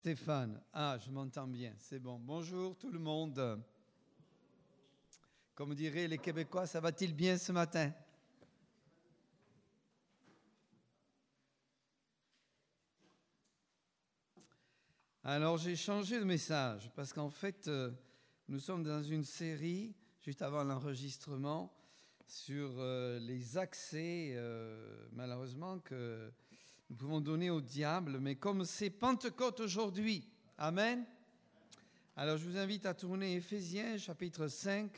Stéphane, je m'entends bien, c'est bon. Bonjour tout le monde. Comme diraient les Québécois, ça va-t-il bien ce matin? Alors j'ai changé de message parce qu'en fait, nous sommes dans une série, juste avant l'enregistrement, sur les accès, malheureusement, que nous pouvons donner au diable. Mais comme c'est Pentecôte aujourd'hui, amen. Alors je vous invite à tourner Éphésiens chapitre 5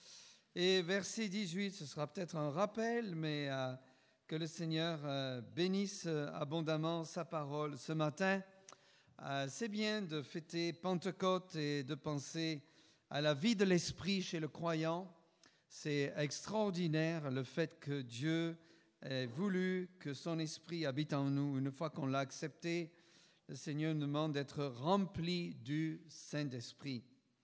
et verset 18. Ce sera peut-être un rappel, mais que le Seigneur bénisse abondamment sa parole ce matin. C'est bien de fêter Pentecôte et de penser à la vie de l'esprit chez le croyant. C'est extraordinaire le fait que Dieu ait voulu que son esprit habite en nous. Une fois qu'on l'a accepté, le Seigneur nous demande d'être rempli du Saint-Esprit.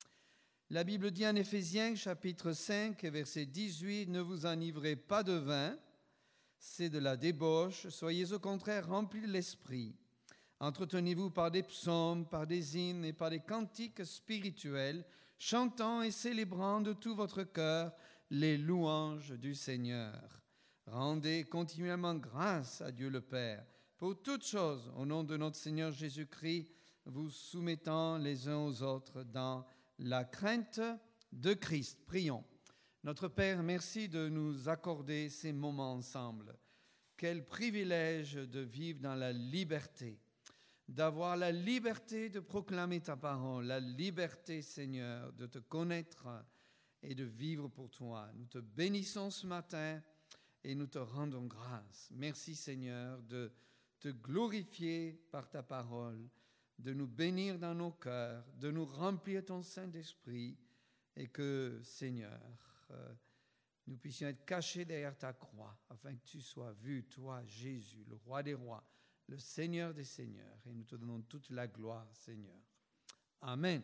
La Bible dit en Éphésiens chapitre 5 verset 18, « Ne vous enivrez pas de vin, c'est de la débauche, soyez au contraire remplis de l'esprit. Entretenez-vous par des psaumes, par des hymnes et par des cantiques spirituels, chantant et célébrant de tout votre cœur les louanges du Seigneur. Rendez continuellement grâce à Dieu le Père pour toutes choses, au nom de notre Seigneur Jésus-Christ, vous soumettant les uns aux autres dans la crainte de Christ. » Prions. Notre Père, merci de nous accorder ces moments ensemble. Quel privilège de vivre dans la liberté, d'avoir la liberté de proclamer ta parole, la liberté, Seigneur, de te connaître et de vivre pour toi. Nous te bénissons ce matin et nous te rendons grâce. Merci, Seigneur, de te glorifier par ta parole, de nous bénir dans nos cœurs, de nous remplir ton Saint-Esprit et que, Seigneur, nous puissions être cachés derrière ta croix afin que tu sois vu, toi, Jésus, le roi des rois, le Seigneur des seigneurs. Et nous te donnons toute la gloire, Seigneur. Amen.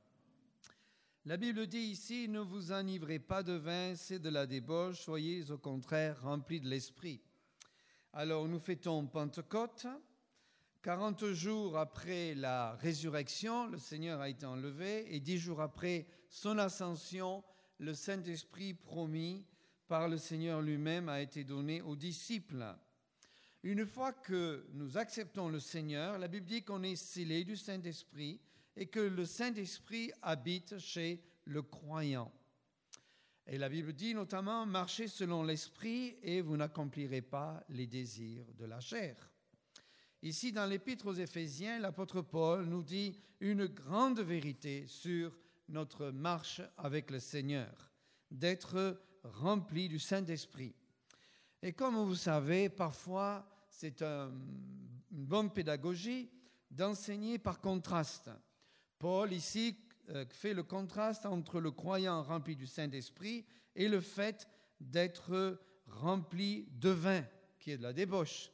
La Bible dit ici, « Ne vous enivrez pas de vin, c'est de la débauche, soyez au contraire remplis de l'esprit. » Alors nous fêtons Pentecôte. 40 jours après la résurrection, le Seigneur a été enlevé, et 10 jours après son ascension, le Saint-Esprit promis par le Seigneur lui-même a été donné aux disciples. Une fois que nous acceptons le Seigneur, la Bible dit qu'on est scellé du Saint-Esprit et que le Saint-Esprit habite chez le croyant. Et la Bible dit notamment « Marchez selon l'Esprit et vous n'accomplirez pas les désirs de la chair ». Ici, dans l'Épître aux Éphésiens, l'apôtre Paul nous dit une grande vérité sur notre marche avec le Seigneur, d'être rempli du Saint-Esprit. Et comme vous savez, parfois, c'est une bonne pédagogie d'enseigner par contraste. Paul, ici, fait le contraste entre le croyant rempli du Saint-Esprit et le fait d'être rempli de vin, qui est de la débauche.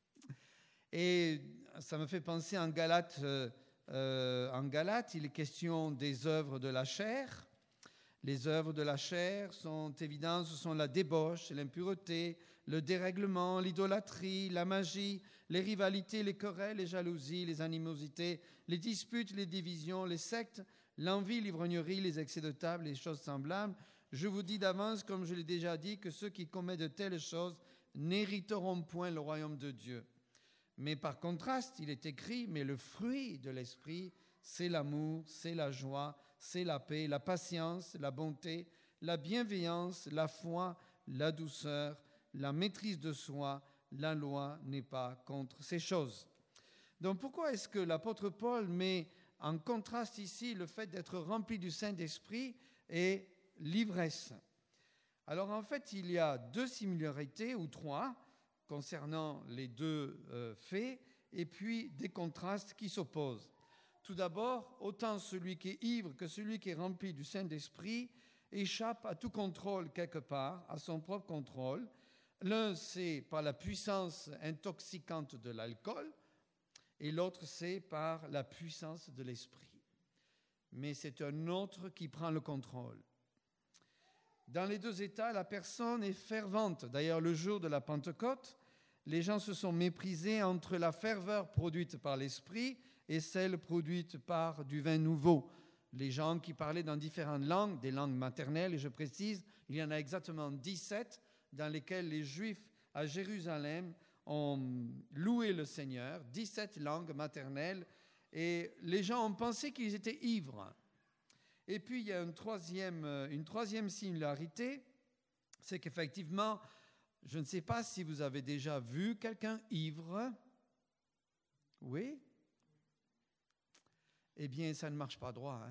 Et ça me fait penser en Galates, il est question des œuvres de la chair. Les œuvres de la chair sont évidentes, ce sont la débauche, l'impureté, le dérèglement, l'idolâtrie, la magie, les rivalités, les querelles, les jalousies, les animosités, les disputes, les divisions, les sectes, l'envie, l'ivrognerie, les excès de table, les choses semblables. Je vous dis d'avance, comme je l'ai déjà dit, que ceux qui commettent de telles choses n'hériteront point le royaume de Dieu. Mais par contraste, il est écrit, mais le fruit de l'esprit, c'est l'amour, c'est la joie, c'est la paix, la patience, la bonté, la bienveillance, la foi, la douceur, la maîtrise de soi. La loi n'est pas contre ces choses. Donc pourquoi est-ce que l'apôtre Paul met en contraste ici le fait d'être rempli du Saint-Esprit et l'ivresse? Alors en fait, il y a 2 similarités ou 3 concernant les 2 faits et puis des contrastes qui s'opposent. Tout d'abord, autant celui qui est ivre que celui qui est rempli du Saint-Esprit échappe à tout contrôle quelque part, à son propre contrôle. L'un, c'est par la puissance intoxicante de l'alcool et l'autre, c'est par la puissance de l'Esprit. Mais c'est un autre qui prend le contrôle. Dans les 2 états, la personne est fervente. D'ailleurs, le jour de la Pentecôte, les gens se sont méprisés entre la ferveur produite par l'Esprit et celle produite par du vin nouveau. Les gens qui parlaient dans différentes langues, des langues maternelles, et je précise, il y en a exactement 17 dans lesquelles les Juifs à Jérusalem ont loué le Seigneur, 17 langues maternelles, et les gens ont pensé qu'ils étaient ivres. Et puis il y a une troisième similarité, c'est qu'effectivement, je ne sais pas si vous avez déjà vu quelqu'un ivre. Oui? Eh bien, ça ne marche pas droit.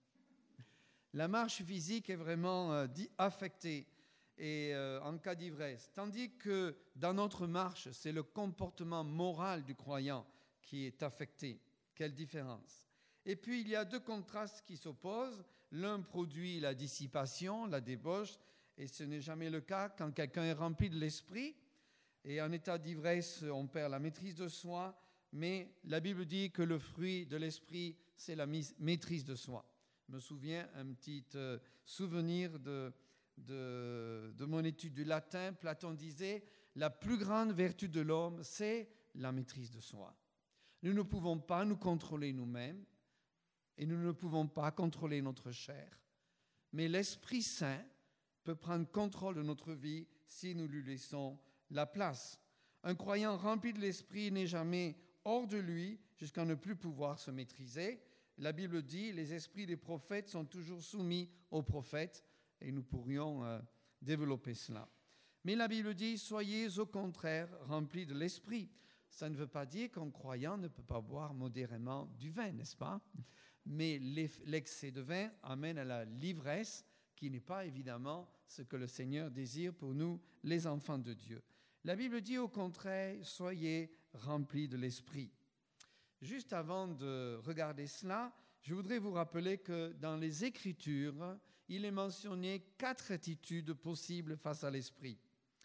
La marche physique est vraiment affectée et, en cas d'ivresse. Tandis que dans notre marche, c'est le comportement moral du croyant qui est affecté. Quelle différence! Et puis, il y a deux contrastes qui s'opposent. L'un produit la dissipation, la débauche, et ce n'est jamais le cas quand quelqu'un est rempli de l'esprit. Et en état d'ivresse, on perd la maîtrise de soi, mais la Bible dit que le fruit de l'esprit, c'est la maîtrise de soi. Je me souviens un petit souvenir de mon étude du latin. Platon disait « La plus grande vertu de l'homme, c'est la maîtrise de soi ». Nous ne pouvons pas nous contrôler nous-mêmes et nous ne pouvons pas contrôler notre chair. Mais l'Esprit Saint peut prendre contrôle de notre vie si nous lui laissons la place. Un croyant rempli de l'Esprit n'est jamais hors de lui jusqu'à ne plus pouvoir se maîtriser. La Bible dit, les esprits des prophètes sont toujours soumis aux prophètes, et nous pourrions développer cela. Mais la Bible dit, soyez au contraire remplis de l'Esprit. Ça ne veut pas dire qu'un croyant ne peut pas boire modérément du vin, n'est-ce pas? Mais l'excès de vin amène à la l'ivresse, qui n'est pas évidemment ce que le Seigneur désire pour nous, les enfants de Dieu. La Bible dit au contraire, soyez remplis de l'Esprit. Juste avant de regarder cela, je voudrais vous rappeler que dans les Écritures, il est mentionné 4 attitudes possibles face à l'Esprit.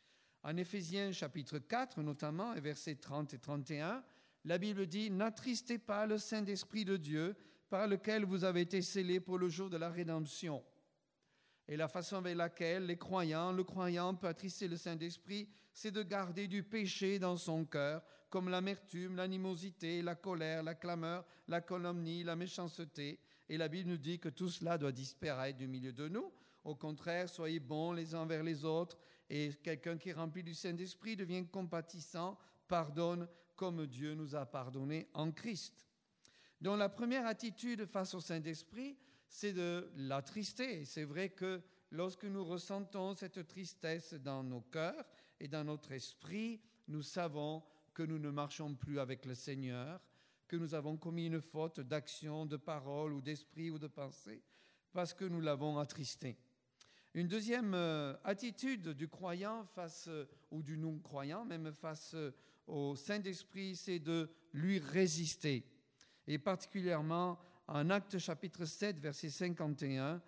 En Éphésiens chapitre 4 notamment, et versets 30 et 31, la Bible dit « N'attristez pas le Saint-Esprit de Dieu, par lequel vous avez été scellés pour le jour de la rédemption. » Et la façon avec laquelle le croyant peut attrister le Saint-Esprit, c'est de garder du péché dans son cœur, comme l'amertume, l'animosité, la colère, la clameur, la calomnie, la méchanceté. Et la Bible nous dit que tout cela doit disparaître du milieu de nous. Au contraire, soyez bons les uns envers les autres. Et quelqu'un qui est rempli du Saint-Esprit devient compatissant, pardonne comme Dieu nous a pardonné en Christ. Donc la première attitude face au Saint-Esprit, c'est de l'attrister. C'est vrai que lorsque nous ressentons cette tristesse dans nos cœurs et dans notre esprit, nous savons que nous ne marchons plus avec le Seigneur, que nous avons commis une faute d'action, de parole ou d'esprit ou de pensée, parce que nous l'avons attristé. Une deuxième attitude du croyant ou du non-croyant, même face au Saint-Esprit, c'est de lui résister. Et particulièrement en Actes chapitre 7, verset 51,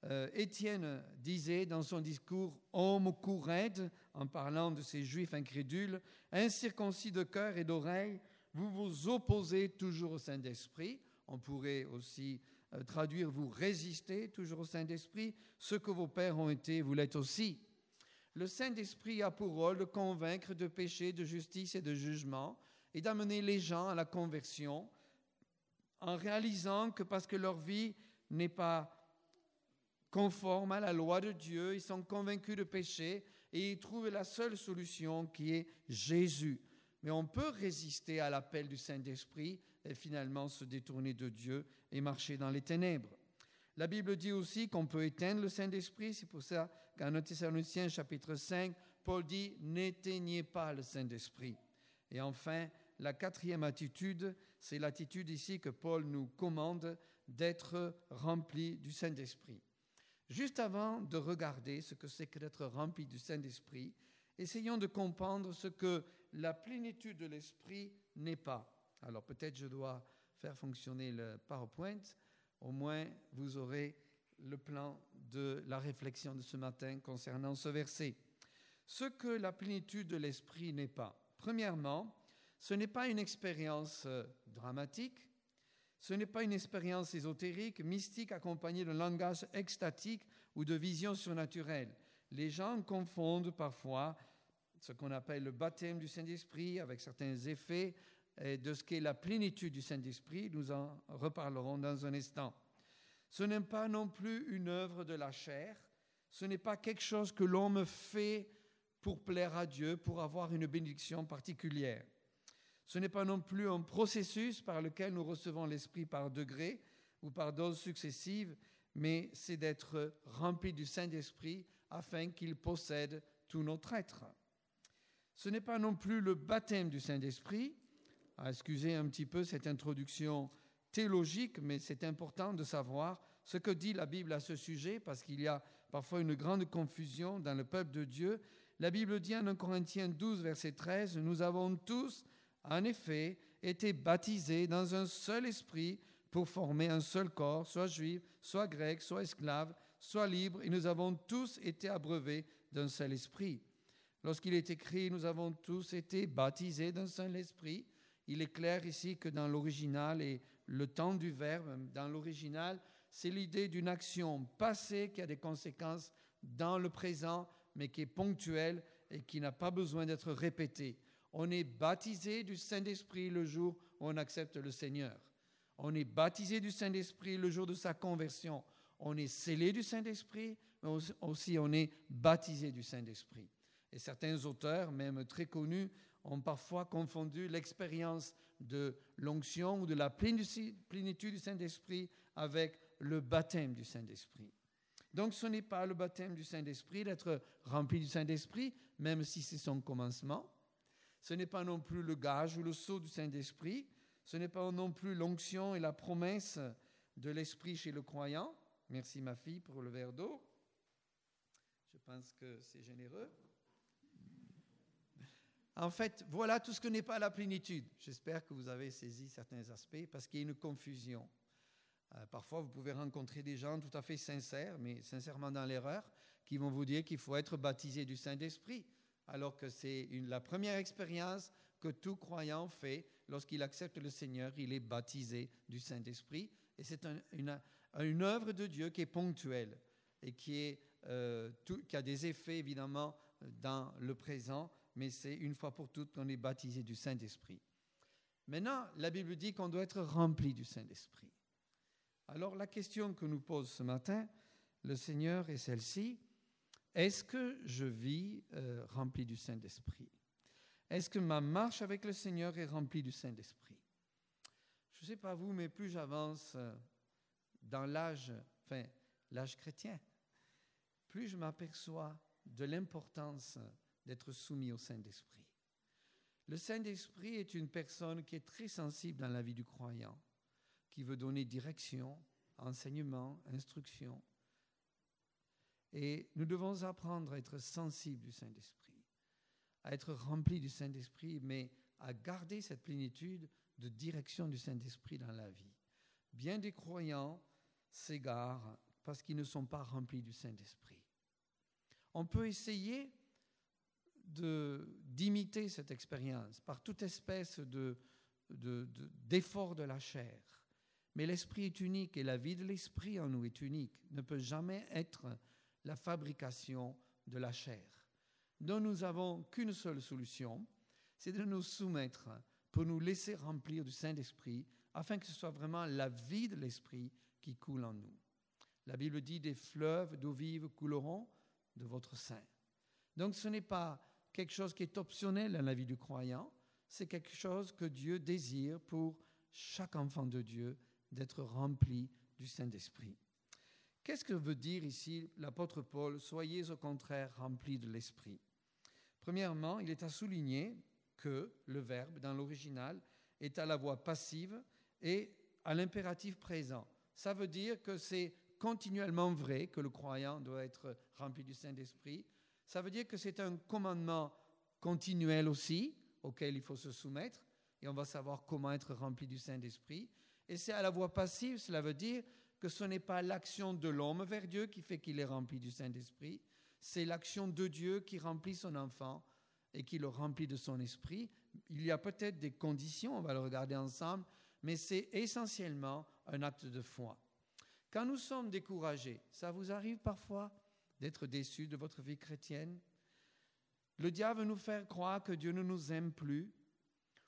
Étienne disait dans son discours « Homme courraide », en parlant de ces Juifs incrédules, « incirconcis de cœur et d'oreille, vous vous opposez toujours au Saint-Esprit ». On pourrait aussi traduire « vous résistez toujours au Saint-Esprit, ce que vos pères ont été, vous l'êtes aussi ». Le Saint-Esprit a pour rôle de convaincre de péché, de justice et de jugement et d'amener les gens à la conversion en réalisant que parce que leur vie n'est pas conforme à la loi de Dieu, ils sont convaincus de péché et ils trouvent la seule solution qui est Jésus. Mais on peut résister à l'appel du Saint-Esprit et finalement se détourner de Dieu et marcher dans les ténèbres. La Bible dit aussi qu'on peut éteindre le Saint-Esprit. C'est pour ça qu'en 1 Thessaloniciens chapitre 5, Paul dit « N'éteignez pas le Saint-Esprit ». Et enfin, la quatrième attitude, c'est l'attitude ici que Paul nous commande d'être rempli du Saint-Esprit. Juste avant de regarder ce que c'est que d'être rempli du Saint-Esprit, essayons de comprendre ce que la plénitude de l'Esprit n'est pas. Alors peut-être je dois faire fonctionner le PowerPoint, au moins vous aurez le plan de la réflexion de ce matin concernant ce verset. Ce que la plénitude de l'Esprit n'est pas. Premièrement, ce n'est pas une expérience dramatique, ce n'est pas une expérience ésotérique, mystique, accompagnée d'un langage extatique ou de vision surnaturelle. Les gens confondent parfois ce qu'on appelle le baptême du Saint-Esprit avec certains effets de ce qu'est la plénitude du Saint-Esprit. Nous en reparlerons dans un instant. Ce n'est pas non plus une œuvre de la chair. Ce n'est pas quelque chose que l'homme fait pour plaire à Dieu, pour avoir une bénédiction particulière. Ce n'est pas non plus un processus par lequel nous recevons l'Esprit par degrés ou par doses successives, mais c'est d'être rempli du Saint-Esprit afin qu'il possède tout notre être. Ce n'est pas non plus le baptême du Saint-Esprit. Excusez un petit peu cette introduction théologique, mais c'est important de savoir ce que dit la Bible à ce sujet, parce qu'il y a parfois une grande confusion dans le peuple de Dieu. La Bible dit en 1 Corinthiens 12, verset 13, « Nous avons tous, en effet, été baptisés dans un seul esprit pour former un seul corps, soit juif, soit grec, soit esclave, soit libre, et nous avons tous été abreuvés d'un seul esprit. » Lorsqu'il est écrit « Nous avons tous été baptisés d'un seul esprit », il est clair ici que dans l'original, et le temps du verbe, dans l'original, c'est l'idée d'une action passée qui a des conséquences dans le présent, mais qui est ponctuelle et qui n'a pas besoin d'être répétée. On est baptisé du Saint-Esprit le jour où on accepte le Seigneur. On est baptisé du Saint-Esprit le jour de sa conversion. On est scellé du Saint-Esprit, mais aussi on est baptisé du Saint-Esprit. Et certains auteurs, même très connus, ont parfois confondu l'expérience de l'onction ou de la plénitude du Saint-Esprit avec le baptême du Saint-Esprit. Donc ce n'est pas le baptême du Saint-Esprit d'être rempli du Saint-Esprit, même si c'est son commencement. Ce n'est pas non plus le gage ou le sceau du Saint-Esprit. Ce n'est pas non plus l'onction et la promesse de l'Esprit chez le croyant. Merci ma fille pour le verre d'eau. Je pense que c'est généreux. En fait, voilà tout ce que n'est pas la plénitude. J'espère que vous avez saisi certains aspects parce qu'il y a une confusion. Parfois, vous pouvez rencontrer des gens tout à fait sincères, mais sincèrement dans l'erreur, qui vont vous dire qu'il faut être baptisé du Saint-Esprit, alors que c'est la première expérience que tout croyant fait lorsqu'il accepte le Seigneur, il est baptisé du Saint-Esprit. Et c'est une œuvre de Dieu qui est ponctuelle et qui a des effets évidemment dans le présent, mais c'est une fois pour toutes qu'on est baptisé du Saint-Esprit. Maintenant, la Bible dit qu'on doit être rempli du Saint-Esprit. Alors la question que nous pose ce matin, le Seigneur, est celle-ci. Est-ce que je vis rempli du Saint-Esprit? Est-ce que ma marche avec le Seigneur est remplie du Saint-Esprit? Je ne sais pas vous, mais plus j'avance dans l'âge chrétien, plus je m'aperçois de l'importance d'être soumis au Saint-Esprit. Le Saint-Esprit est une personne qui est très sensible dans la vie du croyant, qui veut donner direction, enseignement, instruction. Et nous devons apprendre à être sensibles du Saint-Esprit, à être remplis du Saint-Esprit, mais à garder cette plénitude de direction du Saint-Esprit dans la vie. Bien des croyants s'égarent parce qu'ils ne sont pas remplis du Saint-Esprit. On peut essayer d'imiter cette expérience par toute espèce d'effort de la chair. Mais l'esprit est unique et la vie de l'esprit en nous est unique, ne peut jamais être la fabrication de la chair. Donc nous n'avons qu'une seule solution, c'est de nous soumettre pour nous laisser remplir du Saint-Esprit afin que ce soit vraiment la vie de l'esprit qui coule en nous. La Bible dit « des fleuves d'eau vive couleront de votre sein ». Donc ce n'est pas quelque chose qui est optionnel dans la vie du croyant, c'est quelque chose que Dieu désire pour chaque enfant de Dieu, d'être rempli du Saint-Esprit. Qu'est-ce que veut dire ici l'apôtre Paul « Soyez au contraire remplis de l'Esprit ». Premièrement, il est à souligner que le verbe dans l'original est à la voix passive et à l'impératif présent. Ça veut dire que c'est continuellement vrai que le croyant doit être rempli du Saint-Esprit. Ça veut dire que c'est un commandement continuel aussi, auquel il faut se soumettre, et on va savoir comment être rempli du Saint-Esprit. Et c'est à la voix passive, cela veut dire que ce n'est pas l'action de l'homme vers Dieu qui fait qu'il est rempli du Saint-Esprit, c'est l'action de Dieu qui remplit son enfant et qui le remplit de son esprit. Il y a peut-être des conditions, on va le regarder ensemble, mais c'est essentiellement un acte de foi. Quand nous sommes découragés, ça vous arrive parfois d'être déçus de votre vie chrétienne? Le diable veut nous faire croire que Dieu ne nous aime plus,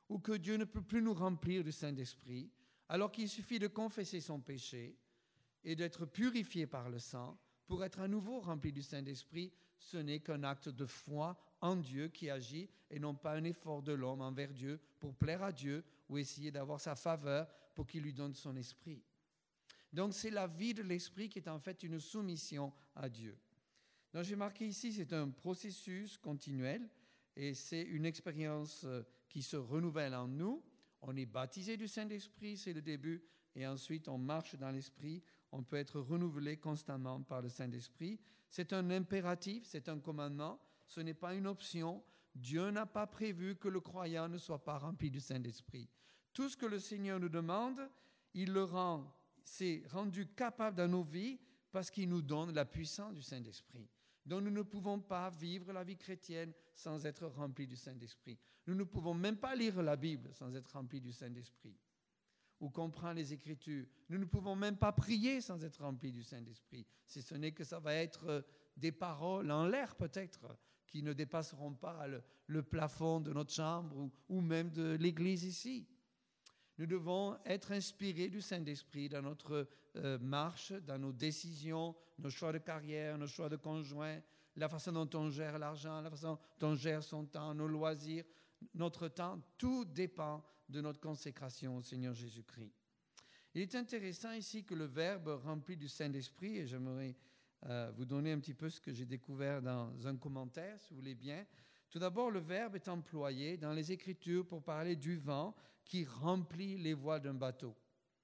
ou que Dieu ne peut plus nous remplir du Saint-Esprit, alors qu'il suffit de confesser son péché et d'être purifié par le sang pour être à nouveau rempli du Saint-Esprit. Ce n'est qu'un acte de foi en Dieu qui agit et non pas un effort de l'homme envers Dieu pour plaire à Dieu ou essayer d'avoir sa faveur pour qu'il lui donne son esprit. Donc c'est la vie de l'esprit qui est en fait une soumission à Dieu. Donc j'ai marqué ici, c'est un processus continuel et c'est une expérience qui se renouvelle en nous. On est baptisé du Saint-Esprit, c'est le début, et ensuite on marche dans l'Esprit. On peut être renouvelé constamment par le Saint-Esprit. C'est un impératif, c'est un commandement, ce n'est pas une option. Dieu n'a pas prévu que le croyant ne soit pas rempli du Saint-Esprit. Tout ce que le Seigneur nous demande, il le rend, c'est rendu capable dans nos vies parce qu'il nous donne la puissance du Saint-Esprit. Donc nous ne pouvons pas vivre la vie chrétienne sans être remplis du Saint-Esprit. Nous ne pouvons même pas lire la Bible sans être remplis du Saint-Esprit ou comprendre les Écritures. Nous ne pouvons même pas prier sans être remplis du Saint-Esprit. Si ce n'est que ça va être des paroles en l'air peut-être qui ne dépasseront pas le plafond de notre chambre ou même de l'église ici. Nous devons être inspirés du Saint-Esprit dans notre marche, dans nos décisions, nos choix de carrière, nos choix de conjoint, la façon dont on gère l'argent, la façon dont on gère son temps, nos loisirs, notre temps. Tout dépend de notre consécration au Seigneur Jésus-Christ. Il est intéressant ici que le verbe rempli du Saint-Esprit, et j'aimerais vous donner un petit peu ce que j'ai découvert dans un commentaire, si vous voulez bien. Tout d'abord, le verbe est employé dans les Écritures pour parler du vent qui remplit les voiles d'un bateau.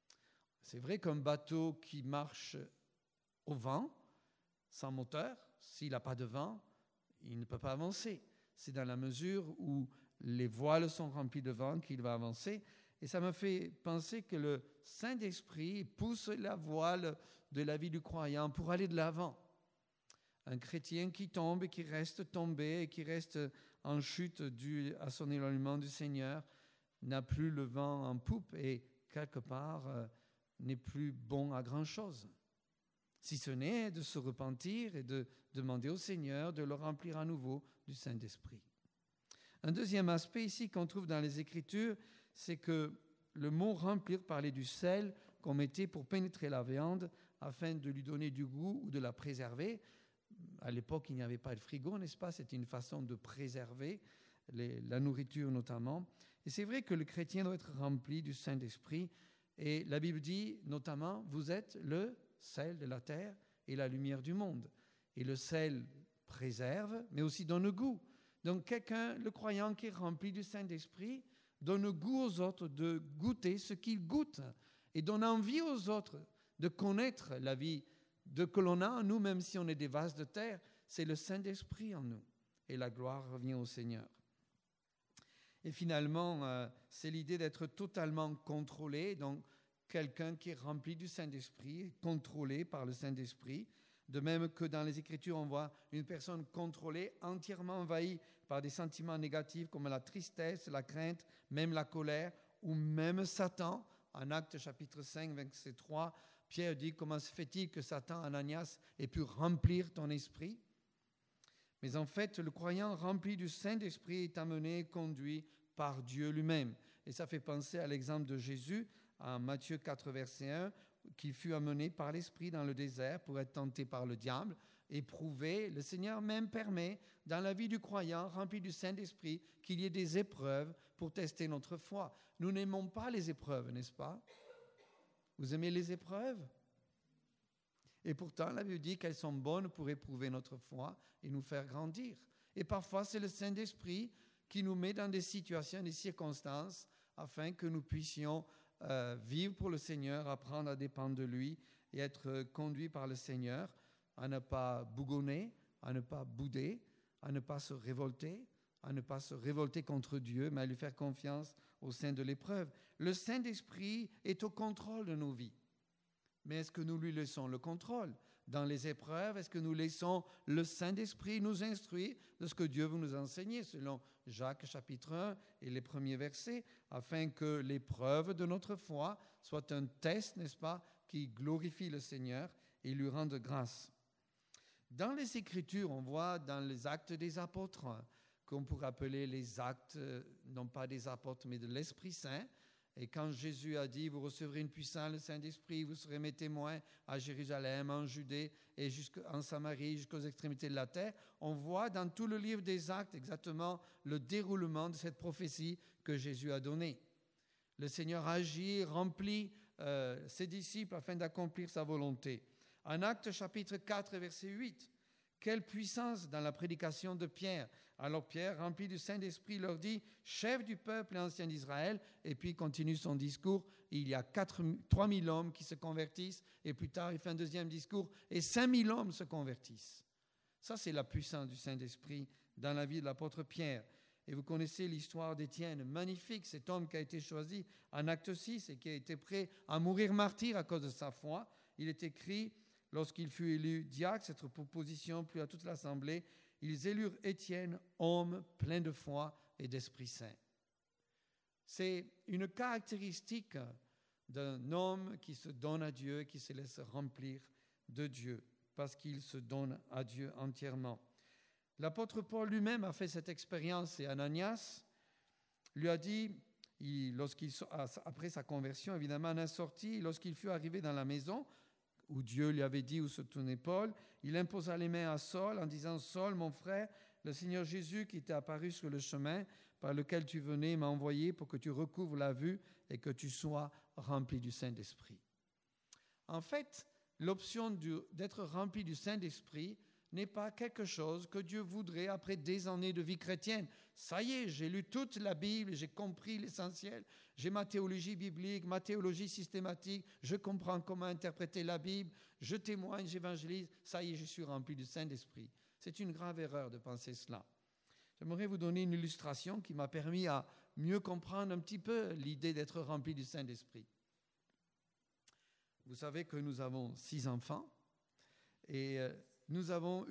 C'est vrai qu'un bateau qui marche au vent, sans moteur, s'il n'a pas de vent, il ne peut pas avancer. C'est dans la mesure où les voiles sont remplies de vent qu'il va avancer. Et ça me fait penser que le Saint-Esprit pousse la voile de la vie du croyant pour aller de l'avant. Un chrétien qui tombe et qui reste tombé et qui reste en chute due à son éloignement du Seigneur n'a plus le vent en poupe et quelque part n'est plus bon à grand-chose. Si ce n'est de se repentir et de demander au Seigneur de le remplir à nouveau du Saint-Esprit. Un deuxième aspect ici qu'on trouve dans les Écritures, c'est que le mot « remplir » parlait du sel qu'on mettait pour pénétrer la viande afin de lui donner du goût ou de la préserver. À l'époque, il n'y avait pas de frigo, n'est-ce pas? C'était une façon de préserver la nourriture notamment. Et c'est vrai que le chrétien doit être rempli du Saint-Esprit. Et la Bible dit notamment, vous êtes le sel de la terre et la lumière du monde. Et le sel préserve, mais aussi donne goût. Donc quelqu'un, le croyant qui est rempli du Saint-Esprit, donne goût aux autres de goûter ce qu'il goûte et donne envie aux autres de connaître la vie que l'on a en nous, même si on est des vases de terre. C'est le Saint-Esprit en nous. Et la gloire revient au Seigneur. Et finalement, c'est l'idée d'être totalement contrôlé. Donc, quelqu'un qui est rempli du Saint-Esprit, contrôlé par le Saint-Esprit. De même que dans les Écritures, on voit une personne contrôlée, entièrement envahie par des sentiments négatifs comme la tristesse, la crainte, même la colère, ou même Satan. En Actes chapitre 5, verset 3, Pierre dit « Comment se fait-il que Satan, Ananias, ait pu remplir ton esprit ?» Mais en fait, le croyant rempli du Saint-Esprit est amené et conduit par Dieu lui-même. Et ça fait penser à l'exemple de Jésus en Matthieu 4, verset 1, qui fut amené par l'Esprit dans le désert pour être tenté par le diable, éprouvé. Le Seigneur même permet, dans la vie du croyant rempli du Saint-Esprit, qu'il y ait des épreuves pour tester notre foi. Nous n'aimons pas les épreuves, n'est-ce pas? Vous aimez les épreuves? Et pourtant, la Bible dit qu'elles sont bonnes pour éprouver notre foi et nous faire grandir. Et parfois, c'est le Saint-Esprit qui nous met dans des situations, des circonstances, afin que nous puissions vivre pour le Seigneur, apprendre à dépendre de lui et être conduits par le Seigneur, à ne pas bougonner, à ne pas bouder, à ne pas se révolter contre Dieu, mais à lui faire confiance au sein de l'épreuve. Le Saint-Esprit est au contrôle de nos vies. Mais est-ce que nous lui laissons le contrôle? Dans les épreuves, est-ce que nous laissons le Saint-Esprit nous instruire de ce que Dieu veut nous enseigner, selon Jacques chapitre 1 et les premiers versets, afin que l'épreuve de notre foi soit un test, n'est-ce pas, qui glorifie le Seigneur et lui rende grâce. Dans les Écritures, on voit dans les Actes des Apôtres qu'on pourrait appeler les actes, non pas des apôtres, mais de l'Esprit Saint. Et quand Jésus a dit, vous recevrez une puissance, le Saint-Esprit, vous serez mes témoins à Jérusalem, en Judée et en Samarie, jusqu'aux extrémités de la terre, on voit dans tout le livre des Actes exactement le déroulement de cette prophétie que Jésus a donnée. Le Seigneur agit, remplit ses disciples afin d'accomplir sa volonté. En Actes chapitre 4, verset 8, quelle puissance dans la prédication de Pierre. Alors Pierre, rempli du Saint-Esprit, leur dit, chef du peuple et ancien d'Israël, et puis il continue son discours. Il y a 3000 hommes qui se convertissent, et plus tard il fait un deuxième discours, et 5000 hommes se convertissent. Ça, c'est la puissance du Saint-Esprit dans la vie de l'apôtre Pierre. Et vous connaissez l'histoire d'Étienne, magnifique, cet homme qui a été choisi en Acte 6 et qui a été prêt à mourir martyr à cause de sa foi. Il est écrit, lorsqu'il fut élu diacre, cette proposition plut à toute l'assemblée, ils élurent Étienne, homme plein de foi et d'Esprit Saint. C'est une caractéristique d'un homme qui se donne à Dieu, qui se laisse remplir de Dieu, parce qu'il se donne à Dieu entièrement. L'apôtre Paul lui-même a fait cette expérience et Ananias lui a dit, après sa conversion, évidemment, en sortie, lorsqu'il fut arrivé dans la maison, où Dieu lui avait dit où se tournait Paul, il imposa les mains à Saul en disant « Saul, mon frère, le Seigneur Jésus qui t'est apparu sur le chemin par lequel tu venais m'a envoyé pour que tu recouvres la vue et que tu sois rempli du Saint-Esprit. » En fait, l'option d'être rempli du Saint-Esprit n'est pas quelque chose que Dieu voudrait après des années de vie chrétienne. Ça y est, j'ai lu toute la Bible, j'ai compris l'essentiel, j'ai ma théologie biblique, ma théologie systématique, je comprends comment interpréter la Bible, je témoigne, j'évangélise, ça y est, je suis rempli du Saint-Esprit. C'est une grave erreur de penser cela. J'aimerais vous donner une illustration qui m'a permis à mieux comprendre un petit peu l'idée d'être rempli du Saint-Esprit. Vous savez que nous avons 6 enfants et nous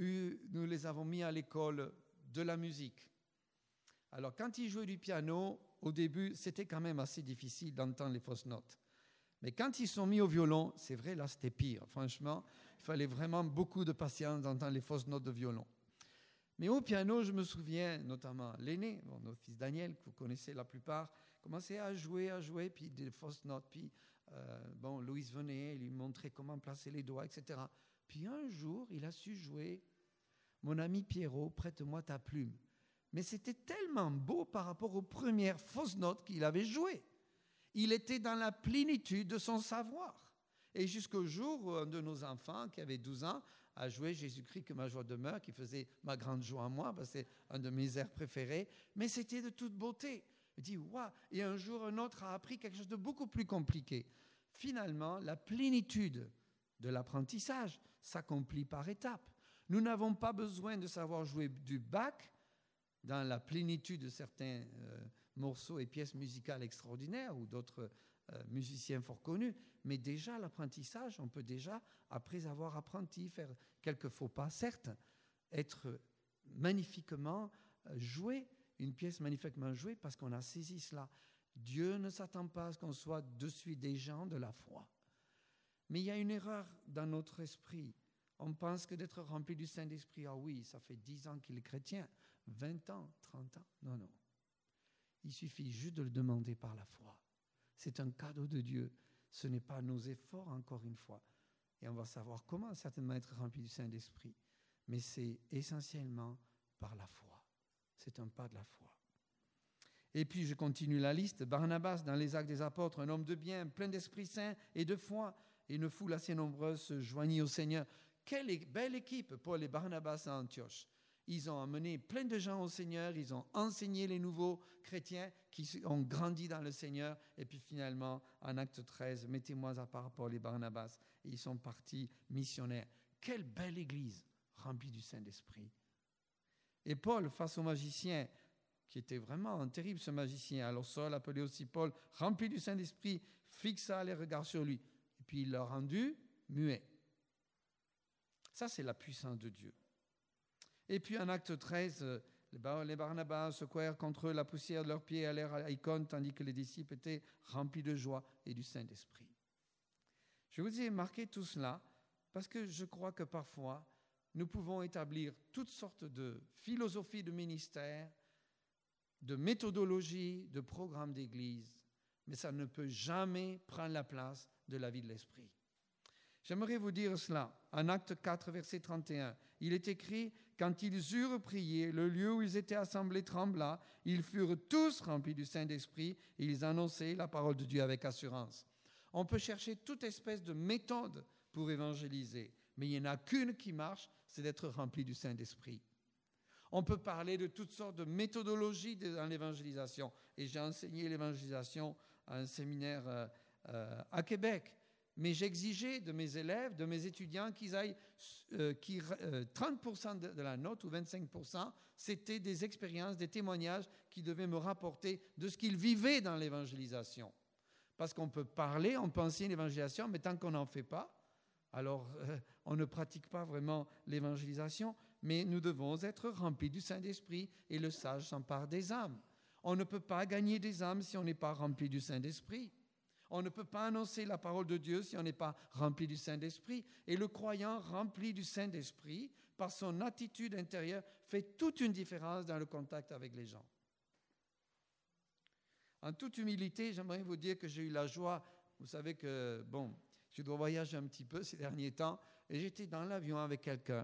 les avons mis à l'école de la musique. Alors, quand ils jouaient du piano, au début, c'était quand même assez difficile d'entendre les fausses notes. Mais quand ils sont mis au violon, c'est vrai, là, c'était pire. Franchement, il fallait vraiment beaucoup de patience d'entendre les fausses notes de violon. Mais au piano, je me souviens, notamment l'aîné, notre fils Daniel, que vous connaissez la plupart, commençait à jouer, puis des fausses notes. Puis, Louise venait, il lui montrait comment placer les doigts, etc. Puis un jour, il a su jouer « Mon ami Pierrot, prête-moi ta plume ». Mais c'était tellement beau par rapport aux premières fausses notes qu'il avait jouées. Il était dans la plénitude de son savoir. Et jusqu'au jour où un de nos enfants, qui avait 12 ans, a joué « Jésus-Christ, que ma joie demeure », qui faisait ma grande joie à moi, parce que c'est un de mes airs préférés. Mais c'était de toute beauté. Il dit « Waouh !» Et un jour, un autre a appris quelque chose de beaucoup plus compliqué. Finalement, la plénitude de l'apprentissage s'accomplit par étapes. Nous n'avons pas besoin de savoir jouer du Bach dans la plénitude de certains morceaux et pièces musicales extraordinaires ou d'autres musiciens fort connus, mais déjà l'apprentissage, on peut déjà, après avoir apprenti, faire quelques faux pas, certes, être magnifiquement joué, une pièce magnifiquement jouée parce qu'on a saisi cela. Dieu ne s'attend pas à ce qu'on soit de suite des gens de la foi. Mais il y a une erreur dans notre esprit. On pense que d'être rempli du Saint-Esprit, ah oui, ça fait 10 ans qu'il est chrétien, 20 ans, 30 ans. Non, non. Il suffit juste de le demander par la foi. C'est un cadeau de Dieu. Ce n'est pas nos efforts, encore une fois. Et on va savoir comment certainement être rempli du Saint-Esprit. Mais c'est essentiellement par la foi. C'est un pas de la foi. Et puis, je continue la liste. Barnabas, dans les Actes des Apôtres, un homme de bien, plein d'Esprit Saint et de foi, et une foule assez nombreuse se joignit au Seigneur. Quelle belle équipe, Paul et Barnabas à Antioche. Ils ont amené plein de gens au Seigneur, ils ont enseigné les nouveaux chrétiens qui ont grandi dans le Seigneur. Et puis finalement, en Acte 13, mettez-moi à part Paul et Barnabas, et ils sont partis missionnaires. Quelle belle église remplie du Saint-Esprit. Et Paul, face au magicien, qui était vraiment un terrible ce magicien, alors Saul, appelé aussi Paul, rempli du Saint-Esprit, fixa les regards sur lui. Et puis il l'a rendu muet. Ça, c'est la puissance de Dieu. Et puis en Acte 13, les Barnabas secouèrent contre eux la poussière de leurs pieds et allèrent à Icône, tandis que les disciples étaient remplis de joie et du Saint-Esprit. Je vous ai marqué tout cela parce que je crois que parfois, nous pouvons établir toutes sortes de philosophies de ministère, de méthodologie, de programme d'église, mais ça ne peut jamais prendre la place de la vie de l'esprit. J'aimerais vous dire cela. En Actes 4, verset 31, il est écrit « Quand ils eurent prié, le lieu où ils étaient assemblés trembla, ils furent tous remplis du Saint-Esprit et ils annonçaient la parole de Dieu avec assurance. » On peut chercher toute espèce de méthode pour évangéliser, mais il n'y en a qu'une qui marche, c'est d'être rempli du Saint-Esprit. On peut parler de toutes sortes de méthodologies dans l'évangélisation. Et j'ai enseigné l'évangélisation à un séminaire à Québec. Mais j'exigeais de mes élèves, de mes étudiants, qu'ils aillent, 30% de la note ou 25%, c'était des expériences, des témoignages qu'ils devaient me rapporter de ce qu'ils vivaient dans l'évangélisation. Parce qu'on peut parler, on peut enseigner l'évangélisation, mais tant qu'on n'en fait pas, alors on ne pratique pas vraiment l'évangélisation, mais nous devons être remplis du Saint-Esprit et le sage s'empare des âmes. On ne peut pas gagner des âmes si on n'est pas rempli du Saint-Esprit. On ne peut pas annoncer la parole de Dieu si on n'est pas rempli du Saint-Esprit. Et le croyant rempli du Saint-Esprit, par son attitude intérieure, fait toute une différence dans le contact avec les gens. En toute humilité, j'aimerais vous dire que j'ai eu la joie, vous savez que, je dois voyager un petit peu ces derniers temps, et j'étais dans l'avion avec quelqu'un,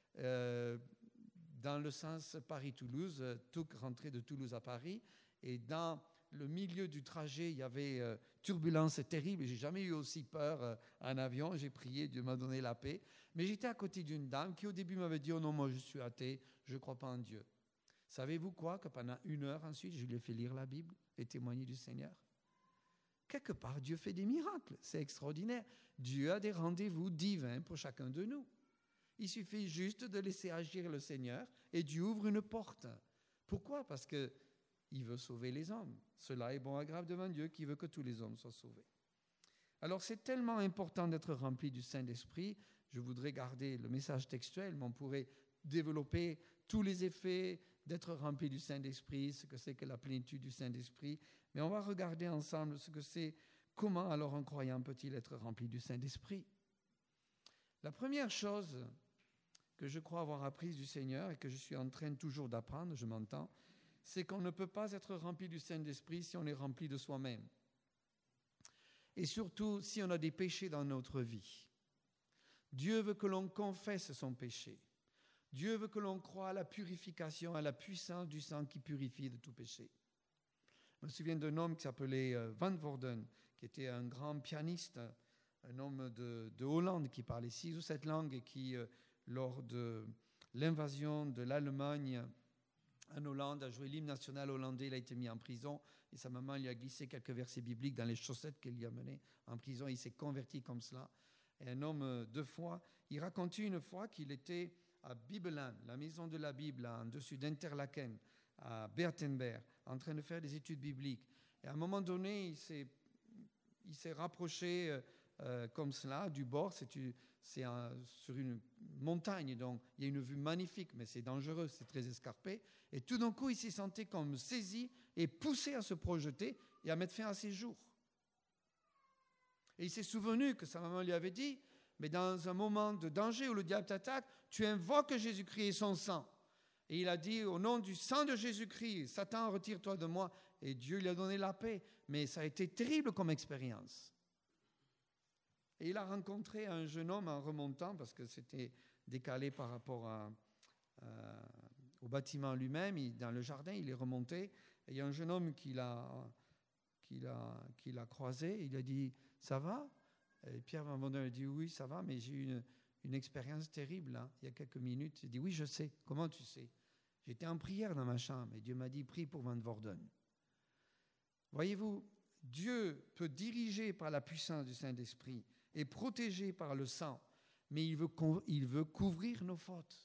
dans le sens Paris-Toulouse, Touques rentrée de Toulouse à Paris, et dans le milieu du trajet, il y avait turbulence terrible, j'ai jamais eu aussi peur en avion, j'ai prié, Dieu m'a donné la paix, mais j'étais à côté d'une dame qui au début m'avait dit « Oh non, moi je suis athée, je ne crois pas en Dieu ». Savez-vous quoi? Que pendant 1 heure ensuite, je lui ai fait lire la Bible et témoigner du Seigneur. Quelque part, Dieu fait des miracles, c'est extraordinaire. Dieu a des rendez-vous divins pour chacun de nous. Il suffit juste de laisser agir le Seigneur et Dieu ouvre une porte. Pourquoi? Parce qu'il veut sauver les hommes. Cela est bon et grave devant Dieu qui veut que tous les hommes soient sauvés. Alors c'est tellement important d'être rempli du Saint-Esprit. Je voudrais garder le message textuel, mais on pourrait développer tous les effets d'être rempli du Saint-Esprit, ce que c'est que la plénitude du Saint-Esprit. Mais on va regarder ensemble ce que c'est, comment alors un croyant peut-il être rempli du Saint-Esprit. La première chose que je crois avoir apprise du Seigneur et que je suis en train toujours d'apprendre, je m'entends, c'est qu'on ne peut pas être rempli du Saint-Esprit si on est rempli de soi-même. Et surtout si on a des péchés dans notre vie. Dieu veut que l'on confesse son péché. Dieu veut que l'on croie à la purification, à la puissance du sang qui purifie de tout péché. Je me souviens d'un homme qui s'appelait Van Voorden, qui était un grand pianiste, un homme de Hollande qui parlait 6 ou 7 langues et qui, lors de l'invasion de l'Allemagne en Hollande, a joué l'hymne national hollandais. Il a été mis en prison et sa maman lui a glissé quelques versets bibliques dans les chaussettes qu'elle lui a menées en prison. Il s'est converti comme cela. Et un homme de foi, il racontait une fois qu'il était à Bibelen, la maison de la Bible, en dessus d'Interlaken, à Bertenberg, en train de faire des études bibliques. Et à un moment donné, il s'est rapproché comme cela du bord. C'est sur une montagne, donc il y a une vue magnifique, mais c'est dangereux, c'est très escarpé. Et tout d'un coup, il s'est senti comme saisi et poussé à se projeter et à mettre fin à ses jours. Et il s'est souvenu que sa maman lui avait dit, mais dans un moment de danger où le diable t'attaque, tu invoques Jésus-Christ et son sang. Et il a dit, au nom du sang de Jésus-Christ, Satan, retire-toi de moi. Et Dieu lui a donné la paix. Mais ça a été terrible comme expérience. Et il a rencontré un jeune homme en remontant, parce que c'était décalé par rapport au bâtiment lui-même. Dans le jardin, il est remonté. Et il y a un jeune homme qui l'a croisé. Il a dit, ça va? Et Pierre Van Voorden a dit, oui, ça va, mais j'ai eu une expérience terrible, là, il y a quelques minutes. Il dit, oui, je sais. Comment tu sais? J'étais en prière dans ma chambre et Dieu m'a dit, prie pour Van Voorden. Voyez-vous, Dieu peut diriger par la puissance du Saint-Esprit et protéger par le sang, mais il veut couvrir nos fautes.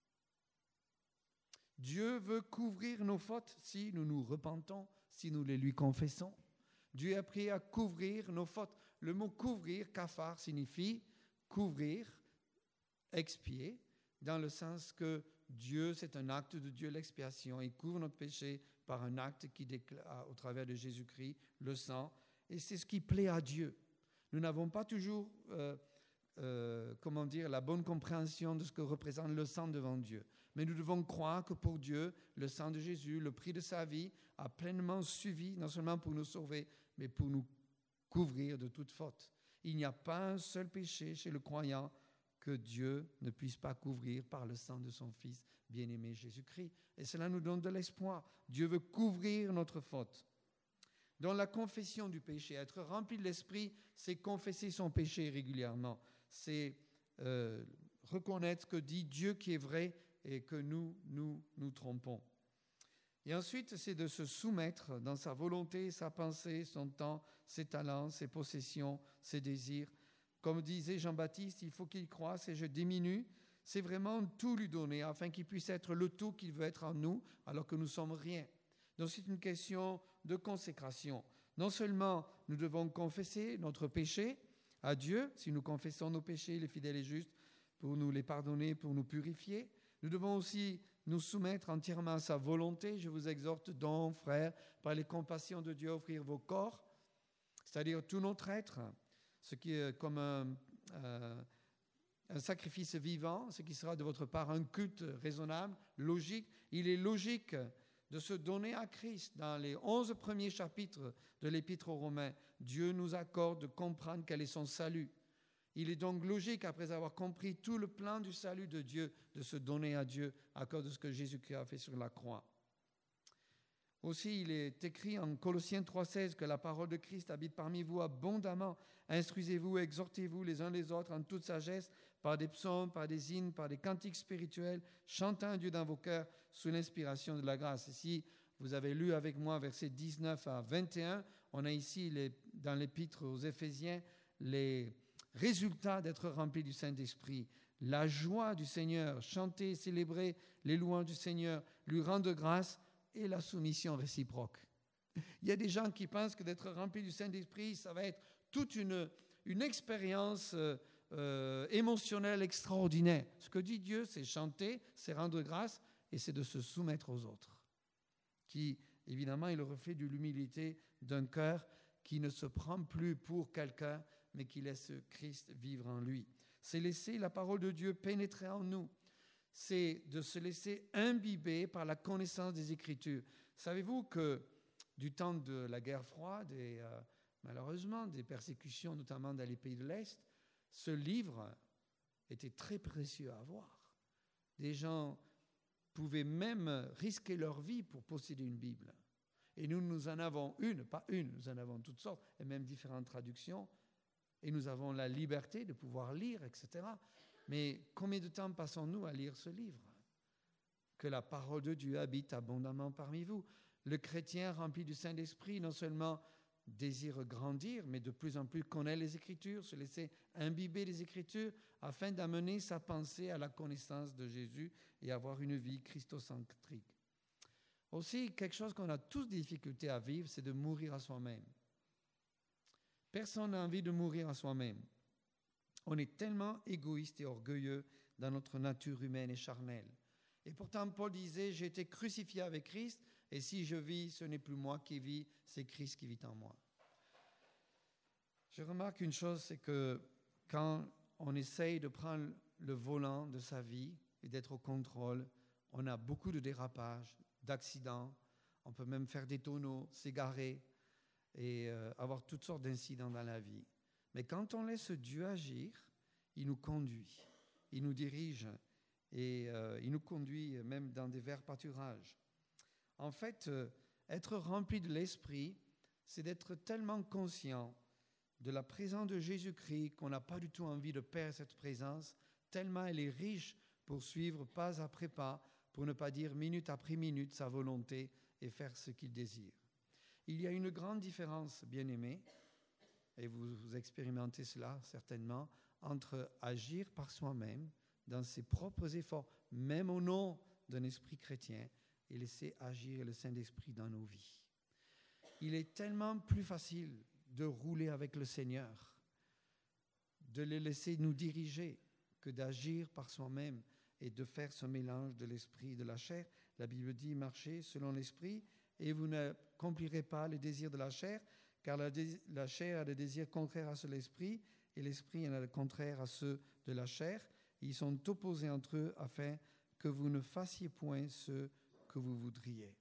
Dieu veut couvrir nos fautes si nous nous repentons, si nous les lui confessons. Dieu est prêt à couvrir nos fautes. Le mot couvrir, kafar, signifie couvrir, expier, dans le sens que Dieu, c'est un acte de Dieu, l'expiation. Il couvre notre péché par un acte qui déclare, au travers de Jésus-Christ, le sang. Et c'est ce qui plaît à Dieu. Nous n'avons pas toujours la bonne compréhension de ce que représente le sang devant Dieu. Mais nous devons croire que pour Dieu, le sang de Jésus, le prix de sa vie, a pleinement suffi, non seulement pour nous sauver, mais pour nous couvrir de toute faute. Il n'y a pas un seul péché chez le croyant que Dieu ne puisse pas couvrir par le sang de son Fils bien-aimé Jésus-Christ. Et cela nous donne de l'espoir. Dieu veut couvrir notre faute. Dans la confession du péché, être rempli de l'Esprit, c'est confesser son péché régulièrement. C'est reconnaître ce que dit Dieu qui est vrai et que nous trompons. Et ensuite, c'est de se soumettre dans sa volonté, sa pensée, son temps, ses talents, ses possessions, ses désirs. Comme disait Jean-Baptiste, il faut qu'il croisse et je diminue. C'est vraiment tout lui donner afin qu'il puisse être le tout qu'il veut être en nous alors que nous ne sommes rien. Donc c'est une question de consécration. Non seulement nous devons confesser notre péché à Dieu, si nous confessons nos péchés, il est fidèle et juste pour nous les pardonner, pour nous purifier. Nous devons aussi nous soumettre entièrement à sa volonté. Je vous exhorte donc, frères, par les compassions de Dieu, à offrir vos corps, c'est-à-dire tout notre être, ce qui est comme un sacrifice vivant, ce qui sera de votre part un culte raisonnable, logique. Il est logique de se donner à Christ. Dans les 11 premiers chapitres de l'Épître aux Romains, Dieu nous accorde de comprendre quel est son salut. Il est donc logique, après avoir compris tout le plan du salut de Dieu, de se donner à Dieu à cause de ce que Jésus-Christ a fait sur la croix. Aussi, il est écrit en Colossiens 3,16 que la parole de Christ habite parmi vous abondamment. Instruisez-vous, exhortez-vous les uns les autres en toute sagesse, par des psaumes, par des hymnes, par des cantiques spirituels, chantant à Dieu dans vos cœurs sous l'inspiration de la grâce. Ici, vous avez lu avec moi versets 19 à 21. On a ici, dans l'épître aux Éphésiens, les résultats d'être rempli du Saint-Esprit. La joie du Seigneur, chanter, célébrer les louanges du Seigneur, lui rendre grâce, et la soumission réciproque. Il y a des gens qui pensent que d'être rempli du Saint-Esprit, ça va être toute une expérience émotionnelle extraordinaire. Ce que dit Dieu, c'est chanter, c'est rendre grâce et c'est de se soumettre aux autres. Qui, évidemment, est le reflet de l'humilité d'un cœur qui ne se prend plus pour quelqu'un, mais qui laisse Christ vivre en lui. C'est laisser la parole de Dieu pénétrer en nous. C'est de se laisser imbiber par la connaissance des Écritures. Savez-vous que du temps de la guerre froide et malheureusement des persécutions, notamment dans les pays de l'Est, ce livre était très précieux à avoir. Des gens pouvaient même risquer leur vie pour posséder une Bible. Et nous en avons une, pas une, nous en avons toutes sortes, et même différentes traductions. Et nous avons la liberté de pouvoir lire, etc. Mais combien de temps passons-nous à lire ce livre ? Que la parole de Dieu habite abondamment parmi vous. Le chrétien rempli du Saint-Esprit, non seulement désire grandir, mais de plus en plus connaît les Écritures, se laisser imbiber des Écritures, afin d'amener sa pensée à la connaissance de Jésus et avoir une vie christocentrique. Aussi, quelque chose qu'on a tous des difficultés à vivre, c'est de mourir à soi-même. Personne n'a envie de mourir à soi-même. On est tellement égoïste et orgueilleux dans notre nature humaine et charnelle. Et pourtant, Paul disait, j'ai été crucifié avec Christ, et si je vis, ce n'est plus moi qui vis, c'est Christ qui vit en moi. Je remarque une chose, c'est que quand on essaye de prendre le volant de sa vie et d'être au contrôle, on a beaucoup de dérapages, d'accidents, on peut même faire des tonneaux, s'égarer et avoir toutes sortes d'incidents dans la vie. Mais quand on laisse Dieu agir, il nous conduit, il nous dirige et il nous conduit même dans des verts pâturages. En fait, être rempli de l'Esprit, c'est d'être tellement conscient de la présence de Jésus-Christ qu'on n'a pas du tout envie de perdre cette présence, tellement elle est riche pour suivre pas après pas, pour ne pas dire minute après minute sa volonté et faire ce qu'il désire. Il y a une grande différence, bien-aimés, et vous expérimentez cela certainement, entre agir par soi-même dans ses propres efforts, même au nom d'un esprit chrétien, et laisser agir le Saint-Esprit dans nos vies. Il est tellement plus facile de rouler avec le Seigneur, de le laisser nous diriger, que d'agir par soi-même et de faire ce mélange de l'esprit et de la chair. La Bible dit, marchez selon l'esprit et vous n'accomplirez pas les désirs de la chair, car la chair a des désirs contraires à l'esprit et l'esprit en est le contraire à ceux de la chair. Ils sont opposés entre eux afin que vous ne fassiez point ce que vous voudriez.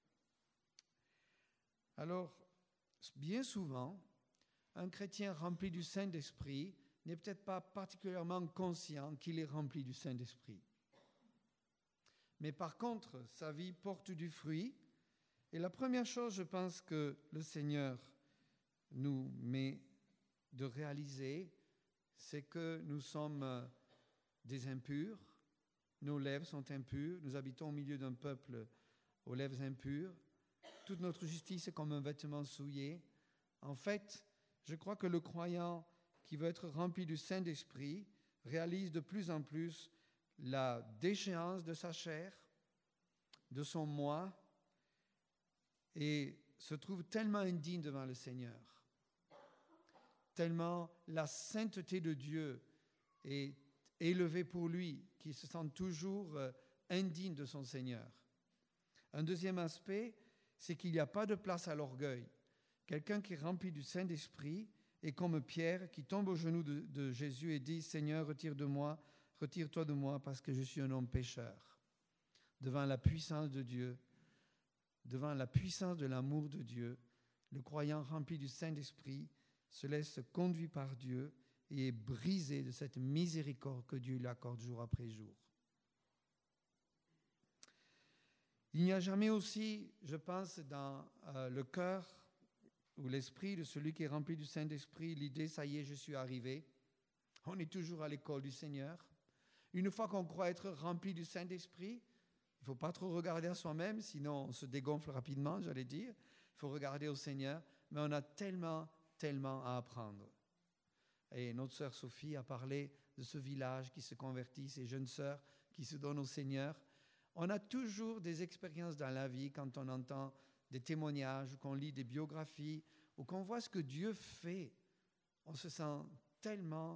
Alors, bien souvent, un chrétien rempli du Saint-Esprit n'est peut-être pas particulièrement conscient qu'il est rempli du Saint-Esprit. Mais par contre, sa vie porte du fruit. Et la première chose, je pense, que le Seigneur nous met de réaliser, c'est que nous sommes des impurs. Nos lèvres sont impures. Nous habitons au milieu d'un peuple aux lèvres impures. Toute notre justice est comme un vêtement souillé. En fait, je crois que le croyant qui veut être rempli du Saint-Esprit réalise de plus en plus la déchéance de sa chair, de son moi, et se trouve tellement indigne devant le Seigneur, tellement la sainteté de Dieu est élevée pour lui, qu'il se sent toujours indigne de son Seigneur. Un deuxième aspect, c'est qu'il n'y a pas de place à l'orgueil. Quelqu'un qui est rempli du Saint-Esprit est comme Pierre qui tombe aux genoux de Jésus et dit « Seigneur, retire-toi de moi parce que je suis un homme pécheur. » Devant la puissance de Dieu, devant la puissance de l'amour de Dieu, le croyant rempli du Saint-Esprit se laisse conduire par Dieu et est brisé de cette miséricorde que Dieu lui accorde jour après jour. Il n'y a jamais aussi, je pense, dans le cœur ou l'esprit de celui qui est rempli du Saint-Esprit, l'idée « ça y est, je suis arrivé ». On est toujours à l'école du Seigneur. Une fois qu'on croit être rempli du Saint-Esprit, il ne faut pas trop regarder à soi-même, sinon on se dégonfle rapidement, j'allais dire. Il faut regarder au Seigneur, mais on a tellement à apprendre. Et notre sœur Sophie a parlé de ce village qui se convertit, ces jeunes sœurs qui se donnent au Seigneur. On a toujours des expériences dans la vie quand on entend des témoignages, ou qu'on lit des biographies, ou qu'on voit ce que Dieu fait. On se sent tellement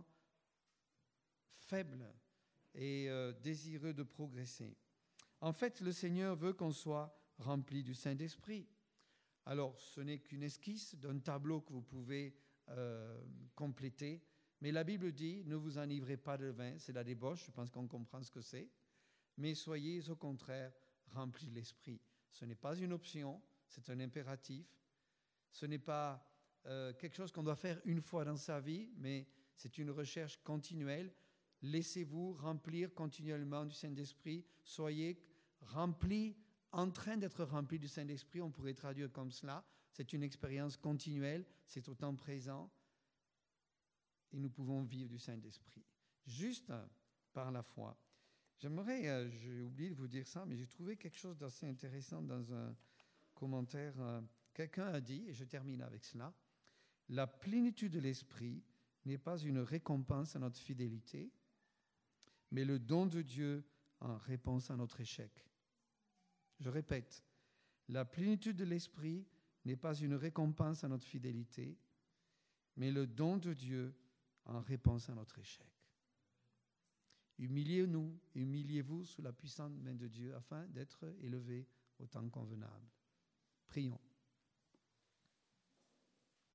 faible et désireux de progresser. En fait, le Seigneur veut qu'on soit rempli du Saint-Esprit. Alors, ce n'est qu'une esquisse d'un tableau que vous pouvez compléter, mais la Bible dit « Ne vous enivrez pas de vin », c'est la débauche, je pense qu'on comprend ce que c'est, mais soyez au contraire remplis de l'Esprit. Ce n'est pas une option, c'est un impératif. Ce n'est pas quelque chose qu'on doit faire une fois dans sa vie, mais c'est une recherche continuelle. Laissez-vous remplir continuellement du Saint-Esprit. Soyez remplis, en train d'être remplis du Saint-Esprit. On pourrait traduire comme cela. C'est une expérience continuelle, c'est au temps présent. Et nous pouvons vivre du Saint-Esprit, juste par la foi. J'aimerais, j'ai oublié de vous dire ça, mais j'ai trouvé quelque chose d'assez intéressant dans un commentaire. Quelqu'un a dit, et je termine avec cela, « La plénitude de l'Esprit n'est pas une récompense à notre fidélité, mais le don de Dieu en réponse à notre échec. » Je répète, la plénitude de l'Esprit n'est pas une récompense à notre fidélité, mais le don de Dieu en réponse à notre échec. Humiliez-nous, humiliez-vous sous la puissante main de Dieu afin d'être élevés au temps convenable. Prions.